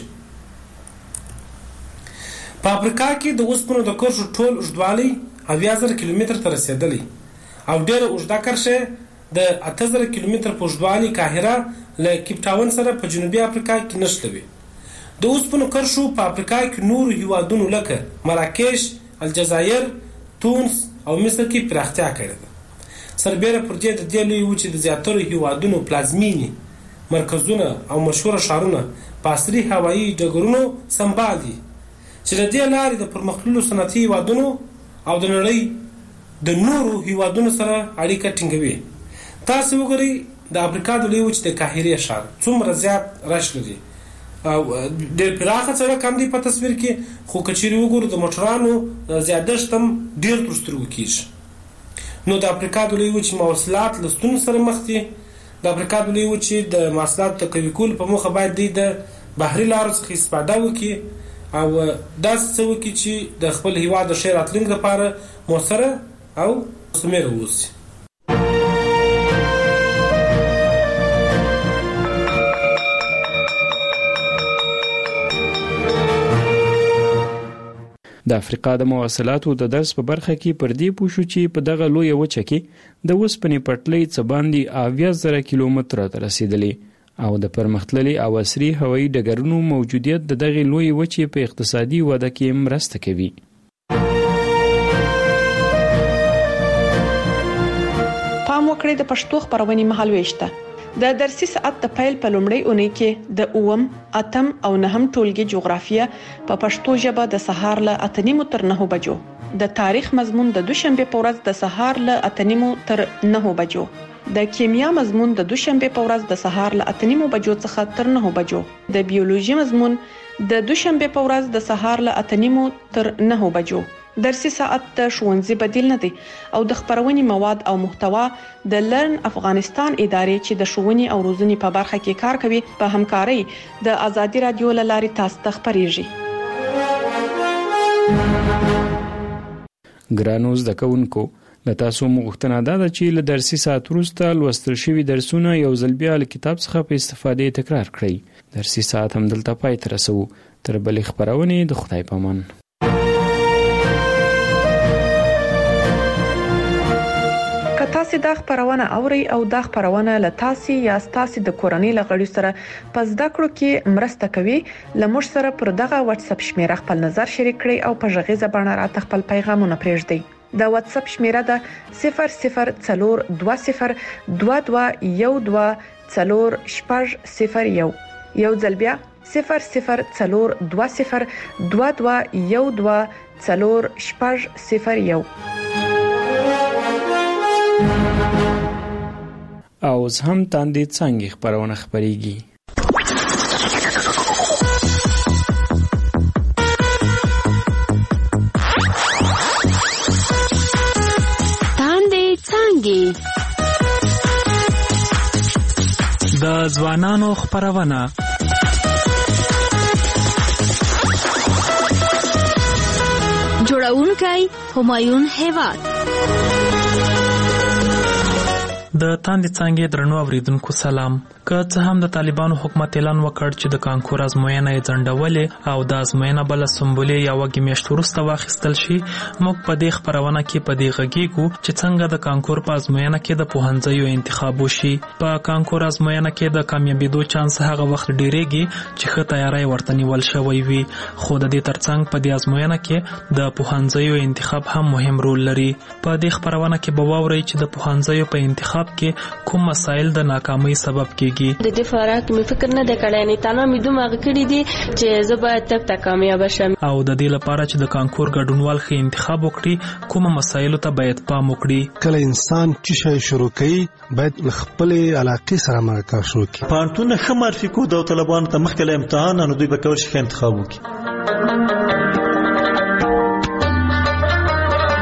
په افریقا کې د اوسپنو د کرښو ټول اوږدوالی اویا زره کیلومتر ته رسېدلی او ډېره اوږده کرښه د اته زره کیلومتر په اوږدوالي قاهره له کیپ ټاون سره په جنوبي افریقا کې نښلوي. د اوسپنو کرښو په افریقا کې نورو هیوادونو لکه مراکش، الجزایر، تونس او مصر کې پراختیا کړې ده. سربیره پر دې د دې لویې وچې د زیاترو هیوادونو پلازمینې مرکزونه او مشهوره ښارونه په عصري هوایي ډګرونو سمبال دي چې د دې لارې د پرمختللو صنعتي هیوادونو او د نړۍ د نورو هیوادونو سره اړیکه ټینګوي. تاسو وګورئ د افریقا د لویې وچې د قاهرې ښار څومره زیات رش لري او ډېر پراخه سړک هم دی په تصویر کې، خو که چیرې وګورو د موټرانو زیادښت هم ډېر تر سترګو کېږي. نو د افریقا د لویې وچې مواصلات له ستونزو سره مخ دي. د افریقا د لویې وچې د مواصلاتو د قوي کولو په موخه باید دوی د بحري لارو څخه استفاده وکړي او داسې څه وکړي چې د خپل هېواد د ښې راتلونکي لپاره مؤثره او مثمره واوسي. د افریقا د مواصلاتو د درس په برخه کې پر دې پوه شو چې په دغه لویه وچه کې د اوسپنې پټلۍ څه باندې اویا زره کیلومتره ته رسېدلې او د پرمختللي او عصري هوایي ډګرونو موجودیت د دغې لویې وچې په اقتصادي وده کې مرسته کوي. پام وکړئ د پښتو خبرونې مهالويش ته. د درسي ساعت د پیل په لومړۍ اونۍ کې د اوم، اتم او نهم ټولګي جغرافیه په پښتو ژبه د سهار له اته نیمو تر نهو بجو، د تاریخ مضمون د دوشنبه په ورځ د سهار له اته نیمو تر نهو بجو، د کیمیا مضمون د دوشنبه په ورځ د سهار له اته نیمو بجو څخه تر نهو بجو، د بیولوژي مضمون د دوشنبه په ورځ د سهار له اته نیمو تر نهو بجو. درسي ساعت د ښوونځي بدیل نه دی او د خبرونې مواد او محتوا د لرن افغانستان ادارې چې د ښوونې او روزنې په برخه کې کار کوي په همکارۍ د ازادي رادیو له لارې تاسو ته خبرېږي. ګرانو زده کوونکو، له تاسو مغوښتنه ده چې له درسي ساعت وروسته لوستل شوي درسونه یو ځل بیا له کتاب څخه په استفادې تکرار کړئ. درسي ساعت هم دلته پای ته رسوو. تر بلې خبرونې د خدای په امان. که تاسو دا خبرونه اورئ او دا خبرونه له تاسو یا تاسو د کورنۍ لغړي سره په زده کړو کې مرسته کوي، لمر سره پر دغه واتس اپ شمیره خپل نظر شریک کړئ او په ژغیزه باندې راته خپل پیغامونه پرېږدئ. د واتس اپ شمیره ده صفر صفر څلور دوه صفر دوه دوه یو دوه څلور شپږ صفر یو. یو ځل بیا صفر صفر څلور دوه صفر دوه دوه یو دوه څلور شپږ صفر یو. او اوس هم تاندې څنګه خبرونه خبريږي. تاندې څنګه د ځوانانو خبرونه جوړونکي همایون هیواد. د تاندې څنګه درنو اوریدونکو سلام. که څه هم د طالبانو حکومت اعلان وکړ چې د کانکور ازموینه یې ځنډولې او د ازموینه بل سمبولې یا وګي میاشت وروسته واخیستل شي، موږ په دې خبرونه کې په دې غږیږو چې څنګه د کانکور په ازموینه کې د پوهنځیو انتخاب وشي. په کانکور ازموینه کې د کامیابیدو چانس هغه وخت ډیریږي چې ښه تیاری ورته نیول شوی وي، خو د دې ترڅنګ په دې ازموینه کې د پوهنځیو انتخاب هم مهم رول لري. په دې خبرونه کې به واورئ چې د پوهنځیو په انتخاب کې کوم مسایل د ناکامۍ سبب کېږي. د دې فرق مې فکر نه دی کړی، نه تنه مې دومره کړی دي چې زه باید تک تک کامیاب شم. او د دې لپاره چې د کانکور ګډونوال ښه انتخاب وکړي، کوم مسایلو ته باید پام وکړي. کله انسان چې شی شروع کوي باید خپل علاقې سره مرکه شروع کړي. پانتون ښه معرفي کو د طالبانو ته مخکې امتحان نو دوی به کول شي انتخاب وکړي.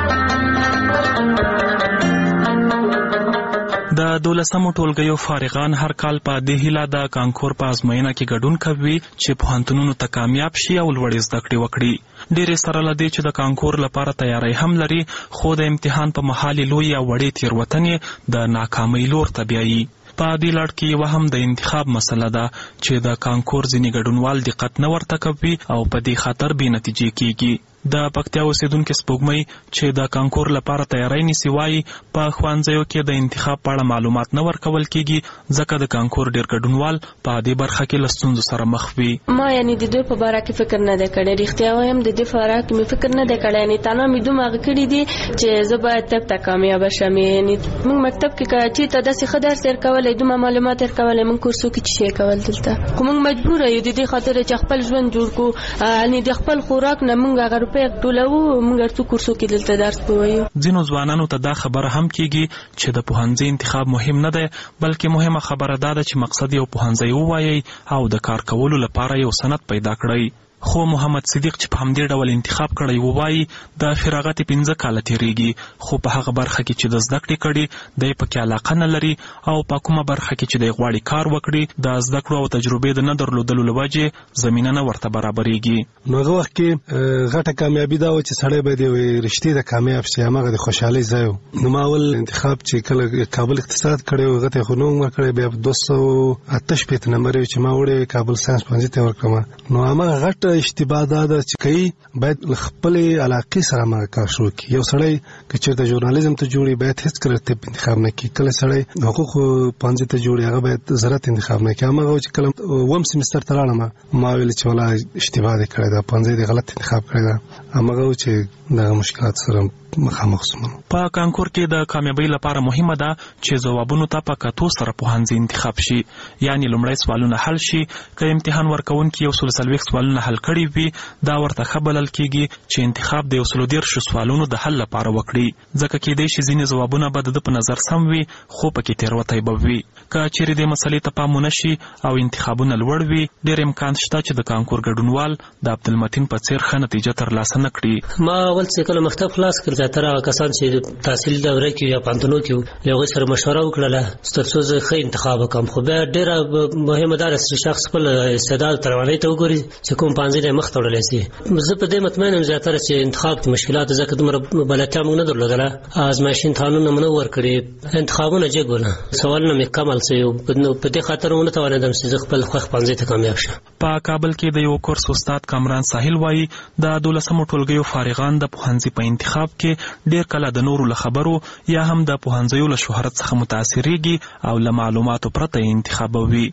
دولسمو ټولګیو فارغان هر کال په دې هیله د کانکور په ازموینه کې ګډون کوي چې پوهنتونونو ته کامیاب شي او لوړې زده کړې وکړي. ډېرې سره له دې چې د کانکور لپاره تیاری هم لري، خو د امتحان په مهال لوی او وړې تېروتنې د ناکامۍ لور ته بیایي. په دې لړ کې یوه هم د انتخاب مسله ده چې د کانکور ځینې ګډونوال دقت نه ورته کوي او په دې خاطر بې نتیجې کیږي. د پکتیا اوسیدونکي سپوږمۍ چې د کانکور لپاره تیاری نیسي وایي په ښوونځیو کې د انتخاب په اړه معلومات نه ورکول کیږي، ځکه د کانکور ډېر ګډونوال په دې برخه کې له ستونزو سره مخ وي. ما یعنی د دوی په باره کې فکر نه دی کړی، رښتیا وایم د دې په باره کې مې فکر نه دی کړی. یعنې تنها مې دومره کړي دي چې زه باید طب ته کامیابه شم. یعنې موږ مکتب کې که چېرته داسې ښه درس تېر کولی، دومره معلومات تېر کولی، موږ کورسو کې څه شی کول دلته، خو موږ مجبوره یو د دې خاطر چې خپل ژوند جوړ کړو. یعنې د خپل خوراک نه موږ هغه روپۍ ټولوو، موږ څو کورسو کې دلته درس ووایو. ځینو ځوانانو ته دا خبره هم کیږي چې د پوهنځي انتخاب مهم نه دی، بلکې مهمه خبره دا ده چې مقصد یو پوهنځی ووایي او د کار کولو لپاره یو سند پیدا کړئ. خو محمد صدیق چې په همدې ډول انتخاب کړی ووایي د فراغت پنځه کاله تېرېږي، خو په هغه برخه کې چې د زده کړې کړي دی پکې علاقه نه لري او په کومه برخه کې چې دی غواړي کار وکړي د زده کړو او تجربې د نه درلودلو له وجې زمینه نه ورته برابرېږي. نو هغه وخت کې غټه کامیابي دا و چې سړی باید یو رښتې د کامیاب شي، هماغه د خوشحالۍ ځای و. نو ما اول انتخاب چې کله کابل اقتصاد کړی و، هغه ته خو نه وم ورکړی، بیا دوه سوه اته شپېته نمبر یې چې ما وړی کابل ساینس پوهنځي ته ورکړم. نو هماغه غټ اشتباه دا ده چې کوي باید خپلې علاقې سره ما کار شروع کړي. یو سړی که چېرته ژورنالیزم ته جوړي باید هېڅکله طب انتخاب نه کړي. کله سړی حقوقو پوهنځي ته جوړي هغه باید زراعت انتخاب نه کړي. هماغه چې کله اووم سیمستر ته لاړم ما ویل چې ولا اشتباه دې کړی ده، پوهنځی دې غلط انتخاب کړی ده. هماغه چې دغه مشکلات سره مخامخ شوم. په کانکور کې د کامیابۍ لپاره مهمه ده چې ځوابونو ته په کتو سره پوهنځي انتخاب شي، یعنی لومړی سوالونه حل شي. که امتحان ورکوونکي یو سل څلوېښت سوالونه حل کړي وي، دا ورته ښه بلل کېږي چې انتخاب د یو سلو دېرشو سوالونو د حل لپاره وکړي، ځکه کېدای شي ځینې ځوابونه به د ده په نظر سم وي خو پکې تېروتی به وي. که چیرې دې مسلې ته پام ونه شي او انتخابونه لوړ وي، ډېر امکان شته چې د کانکور ګډونوال د عبدالمتین په څېر ښه نتیجه ترلاسه نه کړي. ما اول چې کله مکتب خلاص کړ، زیاتره هغه کسان چې تحصیل دوره کې یا پوهنتونو کې وو، له هغوی سره مشوره وکړله تر څو زه ښه انتخاب وکړم. خو بیا ډېره مهمه دا ده چې شخص خپل استعداد تر روانۍ ته وګوري چې کوم پوهنځی دی مخ ته وړلی سي. زه په دې مطمئن یم زیاتره چې انتخاب کې مشکلات، ځکه دومره بلدتیا موږ نه درلودله، ازمایښتي امتحانونه مو نه ورکړي، انتخابونه جګ ول، سوالونه مې کم حل سوي. نو په دې خاطر ونه توانېدم چې زه خپل خوښ پوهنځي ته کامیاب شم. په کابل کې د یو کورس استاد کامران ساحل وایي د دولسمو ټولګیو فارغان د پوهنځي په انتخاب کې ډېر کله د نورو له خبرو یا هم د پوهنځیو له شهرت څخه متاثرېږي او له معلوماتو پرته یې انتخابوي.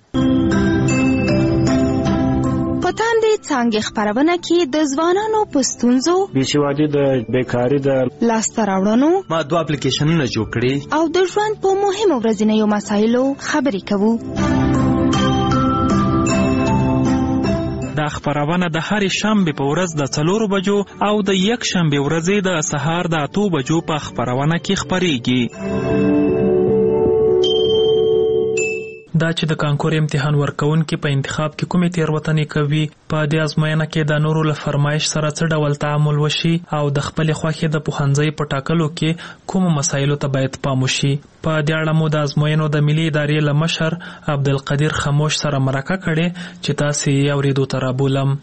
په تاندې څانګې خپرونه کې د ځوانانو په ستونزو، بېسوادي، د بیکاري، د لاسته راوړنو، ما دوه اپلیکیشنونه جوړ کړي او د ژوند په مهمو ورځنیو مسایلو خبرې کوو. دا خپرونه د هرې شنبې په ورځ د څلورو بجو او د یک شنبې ورځې د سهار د اتو بجو په خپرونه کې خپرېږي. دا چې د کانکور امتحان ورکوونکي په انتخاب کې کومې تېروتنې کوي، په دې ازموینه کې د نورو له فرمایش سره څه ډول تعامل وشي او د خپلې خوښې د پوهنځي په ټاکلو کې کومو مسایلو ته باید پام وشي. په دې اړه مو د ازموینو د ملي ادارې له مشر عبدالقدیر خموش سره مرکه کړې چې تاسې یې اورېدو ته رابولم.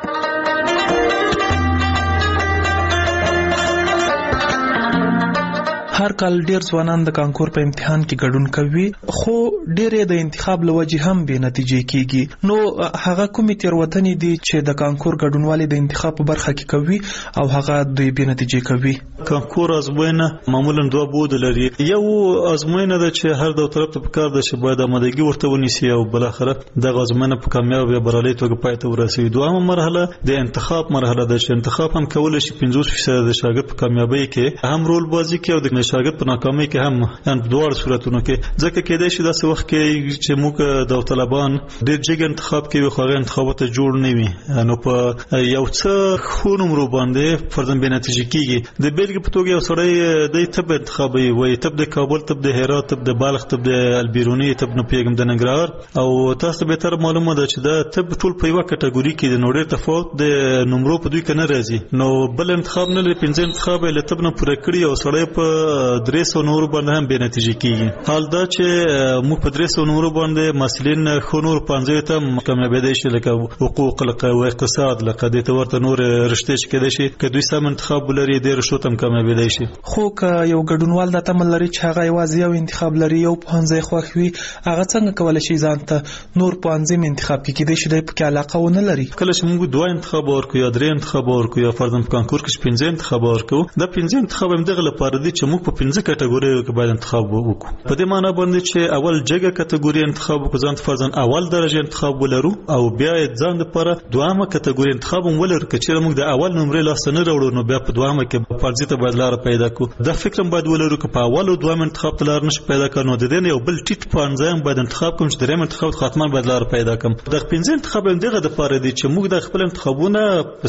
هر کال ډیر ځوانان د کانکور په امتحان کې ګډون کوي، خو ډېرې د انتخاب له وجې هم بې نتیجې کیږي. نو هغه کومې تېروتنې دي چې د کانکور ګډونوالې د انتخاب په برخه کې کوي او هغه دوی بې نتیجې کوي؟ کانکور ازموینه معمولا دوه بود لري. یو ازموینه ده چې هر دو طرف ته پکار ده چې باید آمادګي ورته ونیسي او بالاخره دغه ازموینه په کامیاب یا بریالۍ توګه پای ته ورسوي. دویمه مرحله د انتخاب مرحله ده چې انتخاب هم کولی شي پنځوس فیصده د شاګرد په کامیابۍ کې هم رول بازي کوي او د شاګرد په ناکامۍ کې هم، ان په دواړو صورتونو کې. ځکه کېدای شي داسې وخت کې چې موږ داوطلبان ډېر جګ انتخاب کوي خو هغه انتخابات جوړ نه وي، نو په یو څه ښو نمرو باندې فرضاً بې نتیجې کېږي. د بېلګې په توګه یو سړی دی طب انتخابوي، وایي طب د کابل، طب د هرات، طب د بلخ، طب د البیروني، طب نه پوهېږم د ننګرهار، او تاسو ته بهتره معلومه ده چې دا طب ټول په یوه کټګوري کې دي، نو ډېر تفاوت د نمرو په دوی کې نه راځي. نو بل انتخاب نه لري، پنځه انتخاب یې له طب نه پوره کړي او سړی په درې سوه نور باندې هم به نتیجه کیږي. حال دا چې موږ په درې سوه نور باندې مسلین خو نور پنځه ته کامیابی شي لکه حقوق او اقتصاد لکه د تورته نور رشته چې کېدای شي که دوی سم انتخاب ولري د رشتو تم کامیابی دی شي. خو که یو ګډونوال د تمل لري چې هغه یوازې یو انتخاب لري یو پنځه خوښ وي هغه څنګه کولای شي ځان ته نور پنځه انتخاب کې کېدای شي د پکې علاقه ونه لري. کله چې موږ دوه انتخاب ورکو یا درې انتخاب ورکو یا فرضاً په کانکور کې پنځه انتخاب ورکو دا پنځه انتخاب هم دغه لپاره دي چې موږ په پنځه کټګوریو کې باید انتخاب وکړو. په دې معنی باندې چې اول جګه کټګوري انتخاب وکړو ځان فرضاً اول درجه انتخاب ولرو او بیا ځان لپاره دوامه کټګوري انتخاب هم ولرو چې موږ د اول نمرې لاس نه راوړو نو بیا په دوامه کې فرضي ته باید لار پیدا کړو. دا فکر هم باید ولرو چې په اول او دوام انتخاب ته لار نشي پیدا کړو د دې یو بل ټیټ پنځه هم باید انتخاب کوم چې دریم انتخاب خاتمه باید لار پیدا کوم. د پنځه انتخاب هم دغه د پاره دي چې موږ د خپل انتخابونه